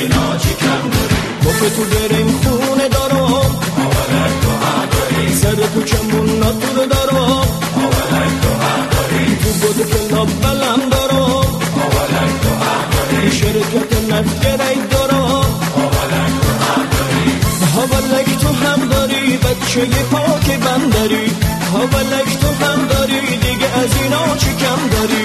اینا چی کم داری؟ با که تو بریم خونه دارم اولک تو حق داری، سر تو چمون نطور دارم اولک تو حق داری، تو بود که لبلم دارم اولک تو حق داری، شرکت نفگره دارم اولک تو حق داری، اولک تو هم داری بچه پاک بندری اولک تو هم داری دیگه از اینا چی کم داری؟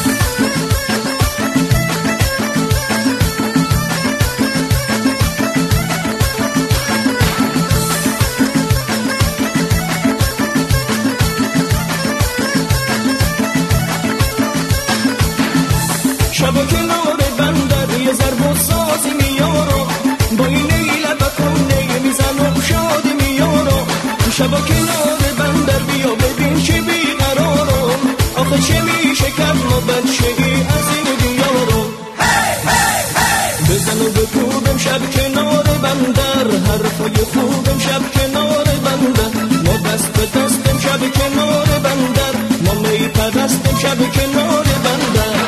شب کنار بندر یه ضرب و سازی میارم با این لب کنه میزنم شادی میارم شب کنار بندر بیا ببین چه بیقرارم آخه چه میشه کم و بچه ای از این دیارم بزن و بکوبم شب کنار بندر حرفای خوبم شب کنار بندر ما دست به دستم شب کنار بندر ما می پرستم شب کنار بندر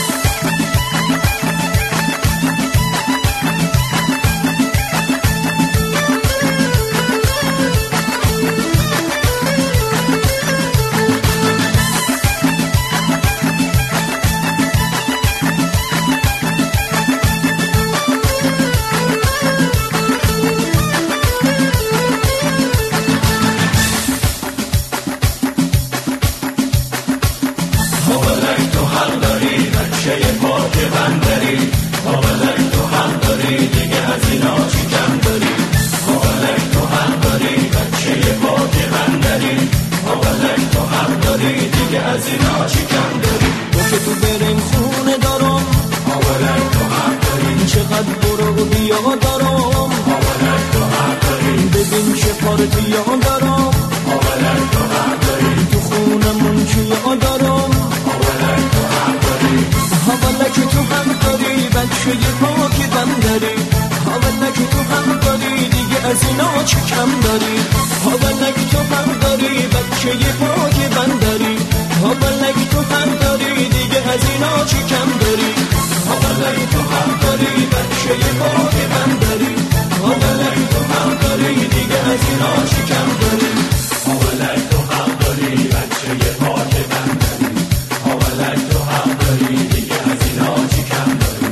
اولک تو حق داری، بچه پاک بندری، اولک تو حق داری، دیگه از اینا چی کم داری؟ اولک تو حق داری، بچه پاک بندری، اولک تو حق داری، دیگه از اینا چی کم داری؟ با که تو بریم خونه دارم اولک تو حق داری، چقدر برو و بیا دارم اولک تو حق داری، ببین چه پارتیا دارم اولک تو حق داری، تو خونمون چیا دارم اولک تو حق داری، اولک تو هم داری بچه پاک بندری اولک تو هم داری دیگه از اینا چی کم داری؟ اولک تو هم داری بچه پاک بندری اولک تو هم داری دیگه از اینا چی کم داری؟ اولک تو حق داری، بچه پاک بندری، اولک تو حق داری، دیگه از اینا چی کم داری؟ اولک تو حق داری، بچه پاک بندری، اولک تو حق داری، دیگه از اینا چی کم داری؟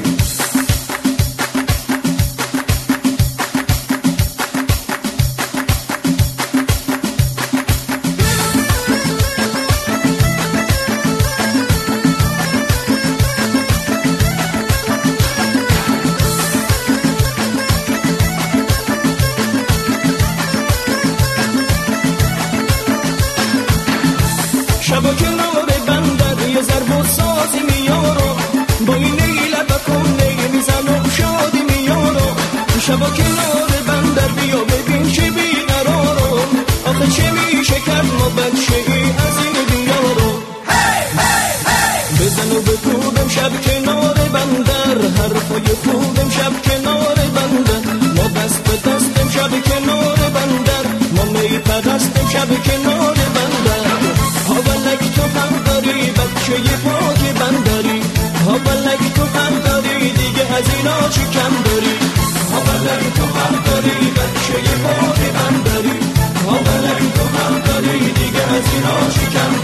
شب کنار بندر یه ضرب و سازی میارم با این لب کنه میزنم شادی میارم شب کنار بندر بیا ببین چه بیقرارم آخه چه میشه کم و بچه ای از این دیارم بزن و بکوبم شب کنار بندر حرفای خوبم شب کنار بندر ما دست به دستم شب کنار بندر ما می پرستم شب کنار بندر اولک تو هم داری بچه پاک بندری اولک تو هم داری دیگه از اینا چی کم داری؟ اولک تو حق داری، بچه پاک بندری، اولک تو حق داری، دیگه از اینا چی کم